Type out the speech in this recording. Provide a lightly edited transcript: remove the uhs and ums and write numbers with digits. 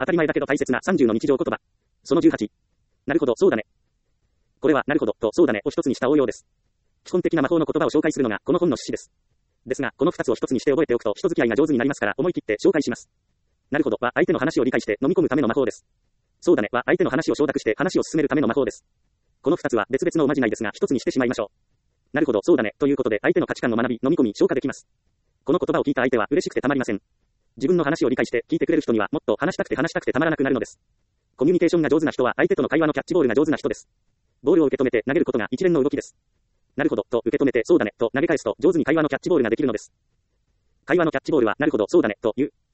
当たり前だけど大切な30の日常言葉。その18。なるほど、そうだね。これは、なるほど、と、そうだね、を一つにした応用です。基本的な魔法の言葉を紹介するのが、この本の趣旨です。ですが、この二つを一つにして覚えておくと、人付き合いが上手になりますから、思い切って紹介します。なるほど、は、相手の話を理解して飲み込むための魔法です。そうだね、は、相手の話を承諾して話を進めるための魔法です。この二つは別々のおまじないですが、一つにしてしまいましょう。なるほど、そうだね、ということで、相手の価値観を学び、飲み込み、消化できます。この言葉を聞いた相手は嬉しくてたまりません。自分の話を理解して聞いてくれる人には、もっと話したくてたまらなくなるのです。コミュニケーションが上手な人は、相手との会話のキャッチボールが上手な人です。ボールを受け止めて投げることが一連の動きです。なるほど、と受け止めて、そうだね、と投げ返すと、上手に会話のキャッチボールができるのです。会話のキャッチボールは、なるほど、そうだね、という。